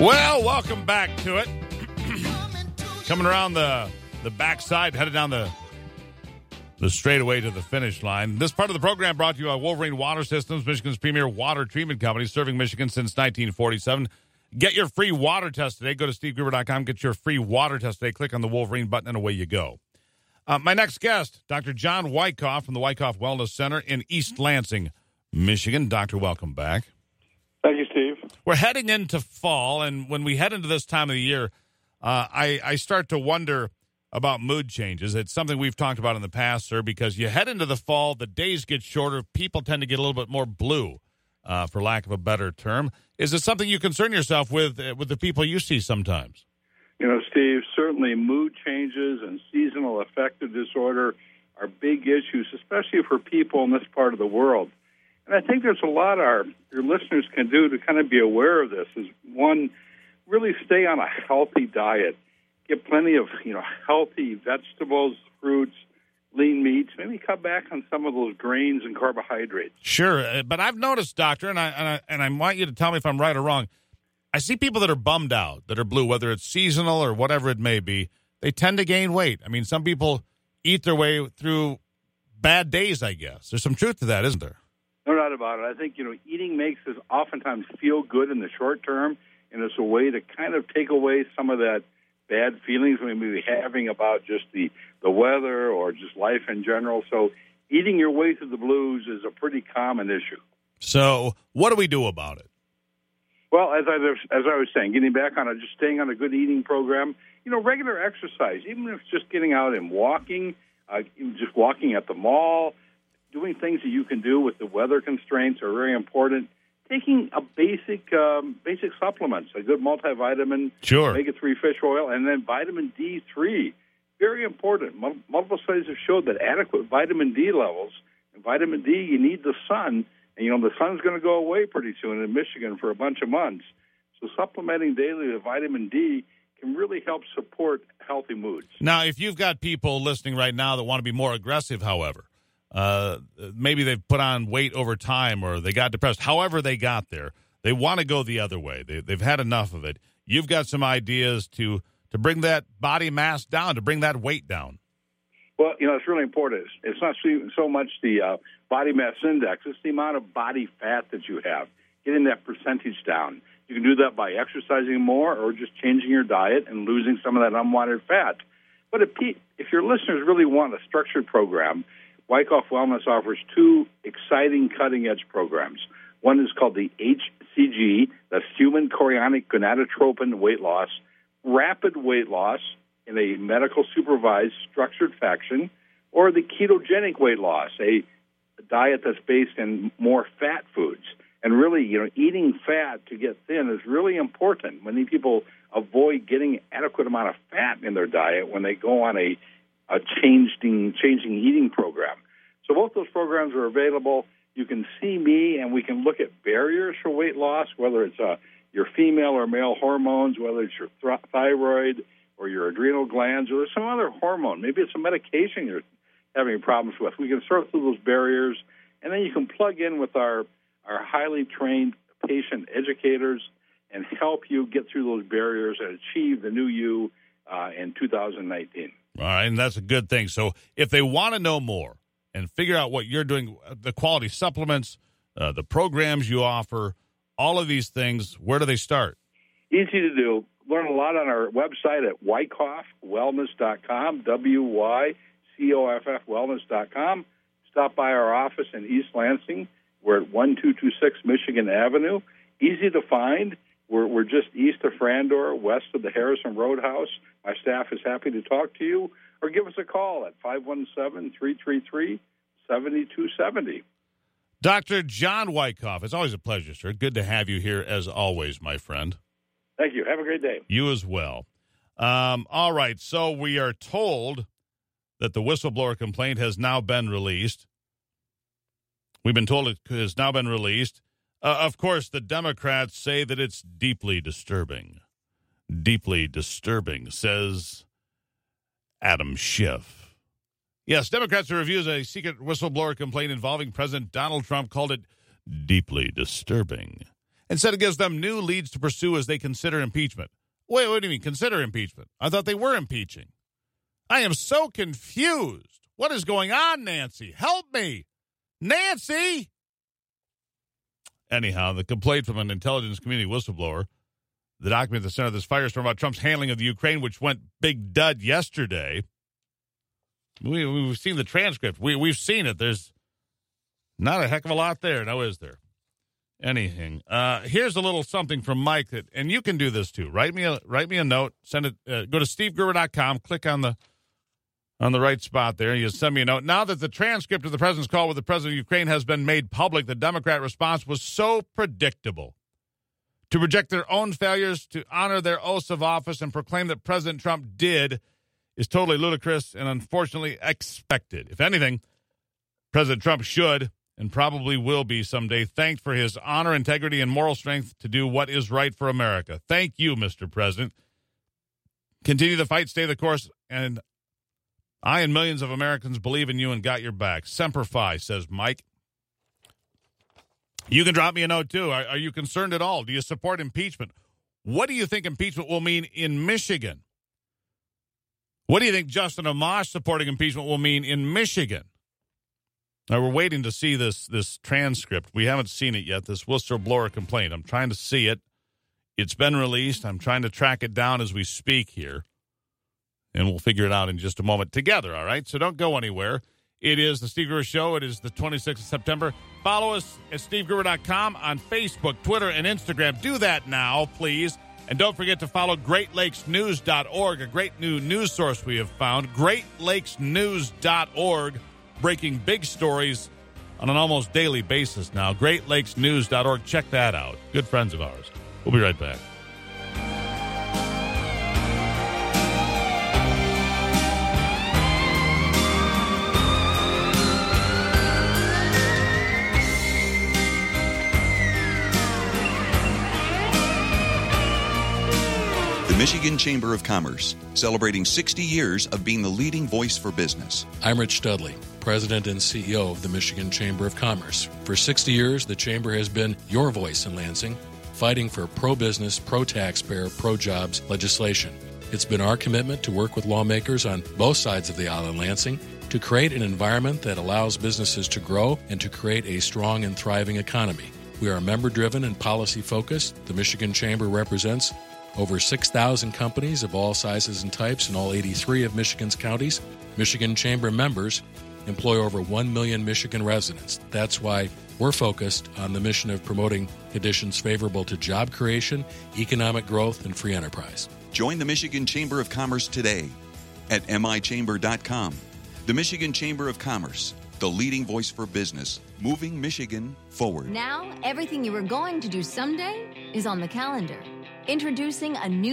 Well, welcome back to it. Coming around the backside, headed down the straightaway to the finish line. This part of the program brought to you by Wolverine Water Systems, Michigan's premier water treatment company, serving Michigan since 1947. Get your free water test today. Go to SteveGruber.com. Get your free water test today. Click on the Wolverine button, and away you go. My next guest, Dr. John Wyckoff from the Wyckoff Wellness Center in East Lansing, Michigan. Doctor, welcome back. Thank you, Steve. We're heading into fall, and when we head into this time of the year, I start to wonder about mood changes. It's something we've talked about in the past, sir, because you head into the fall, the days get shorter, people tend to get a little bit more blue, for lack of a better term. Is it something you concern yourself with the people you see sometimes? You know, Steve, certainly mood changes and seasonal affective disorder are big issues, especially for people in this part of the world. And I think there's a lot your listeners can do to kind of be aware of this. Is one, really stay on a healthy diet. Get plenty of, healthy vegetables, fruits, lean meats. Maybe cut back on some of those grains and carbohydrates. Sure, but I've noticed, doctor, and I want you to tell me if I'm right or wrong. I see people that are bummed out, that are blue, whether it's seasonal or whatever it may be. They tend to gain weight. I mean, some people eat their way through bad days, I guess. There's some truth to that, isn't there? No doubt about it. I think, eating makes us oftentimes feel good in the short term, and it's a way to kind of take away some of that bad feelings we may be having about just the weather or just life in general. So eating your way through the blues is a pretty common issue. So what do we do about it? Well, as I was saying, getting back on just staying on a good eating program, regular exercise, even if it's just getting out and walking, just walking at the mall, doing things that you can do with the weather constraints are very important. Taking a basic supplements, a good multivitamin, sure, omega-3 fish oil, and then vitamin D3, very important. Multiple studies have showed that adequate vitamin D levels, and vitamin D, you need the sun, and the sun's going to go away pretty soon in Michigan for a bunch of months. So supplementing daily with vitamin D can really help support healthy moods. Now, if you've got people listening right now that want to be more aggressive, however, maybe they've put on weight over time or they got depressed. However they got there, they want to go the other way. They've had enough of it. You've got some ideas to bring that body mass down, to bring that weight down. Well, it's really important. It's not so much the body mass index. It's the amount of body fat that you have, getting that percentage down. You can do that by exercising more or just changing your diet and losing some of that unwanted fat. But if your listeners really want a structured program, Wyckoff Wellness offers two exciting cutting-edge programs. One is called the HCG, that's Human Chorionic Gonadotropin Weight Loss, rapid weight loss in a medical-supervised structured fashion, or the ketogenic weight loss, a diet that's based in more fat foods. And really, eating fat to get thin is really important. Many people avoid getting adequate amount of fat in their diet when they go on a changing eating program. So both those programs are available. You can see me, and we can look at barriers for weight loss, whether it's your female or male hormones, whether it's your thyroid or your adrenal glands, or some other hormone. Maybe it's a medication you're having problems with. We can sort through those barriers, and then you can plug in with our highly trained patient educators and help you get through those barriers and achieve the new you in 2019. All right, and that's a good thing. So if they want to know more and figure out what you're doing, the quality supplements, the programs you offer, all of these things, where do they start? Easy to do. Learn a lot on our website at wyckoffwellness.com, WYCOFF wellness.com. Stop by our office in East Lansing. We're at 1226 Michigan Avenue. Easy to find. We're just east of Frandor, west of the Harrison Roadhouse. My staff is happy to talk to you, or give us a call at 517-333-7270. Dr. John Wyckoff, it's always a pleasure, sir. Good to have you here as always, my friend. Thank you. Have a great day. You as well. All right, so we are told that the whistleblower complaint has now been released. We've been told it has now been released. Of course, the Democrats say that it's deeply disturbing. Deeply disturbing, says Adam Schiff. Yes, Democrats who reviews a secret whistleblower complaint involving President Donald Trump called it deeply disturbing. Instead, it gives them new leads to pursue as they consider impeachment. Wait, what do you mean, consider impeachment? I thought they were impeaching. I am so confused. What is going on, Nancy? Help me. Nancy! Anyhow, the complaint from an intelligence community whistleblower, the document at the center of this firestorm about Trump's handling of the Ukraine, which went big dud yesterday. We've seen the transcript. We've seen it. There's not a heck of a lot there, now is there? Anything. Here's a little something from Mike, and you can do this too. Write me a note. Send it. Go to stevegruber.com. Click on the right spot there. You send me a note. Now that the transcript of the president's call with the president of Ukraine has been made public, the Democrat response was so predictable. To reject their own failures, to honor their oaths of office, and proclaim that President Trump did is totally ludicrous and unfortunately expected. If anything, President Trump should and probably will be someday thanked for his honor, integrity, and moral strength to do what is right for America. Thank you, Mr. President. Continue the fight, stay the course, and I and millions of Americans believe in you and got your back. Semper Fi, says Mike. You can drop me a note, too. Are you concerned at all? Do you support impeachment? What do you think impeachment will mean in Michigan? What do you think Justin Amash supporting impeachment will mean in Michigan? Now, we're waiting to see this transcript. We haven't seen it yet, this whistleblower complaint. I'm trying to see it. It's been released. I'm trying to track it down as we speak here. And we'll figure it out in just a moment together, all right? So don't go anywhere. It is the Steve Gruber Show. It is the 26th of September. Follow us at stevegruber.com on Facebook, Twitter, and Instagram. Do that now, please. And don't forget to follow GreatLakesNews.org, a great new news source we have found. GreatLakesNews.org, breaking big stories on an almost daily basis now. GreatLakesNews.org. Check that out. Good friends of ours. We'll be right back. The Michigan Chamber of Commerce, celebrating 60 years of being the leading voice for business. I'm Rich Dudley, President and CEO of the Michigan Chamber of Commerce. For 60 years, the Chamber has been your voice in Lansing, fighting for pro-business, pro-taxpayer, pro-jobs legislation. It's been our commitment to work with lawmakers on both sides of the aisle in Lansing to create an environment that allows businesses to grow and to create a strong and thriving economy. We are member-driven and policy-focused. The Michigan Chamber represents over 6,000 companies of all sizes and types in all 83 of Michigan's counties. Michigan Chamber members employ over 1 million Michigan residents. That's why we're focused on the mission of promoting conditions favorable to job creation, economic growth, and free enterprise. Join the Michigan Chamber of Commerce today at michamber.com. The Michigan Chamber of Commerce, the leading voice for business, moving Michigan forward. Now, everything you were going to do someday is on the calendar. Introducing a new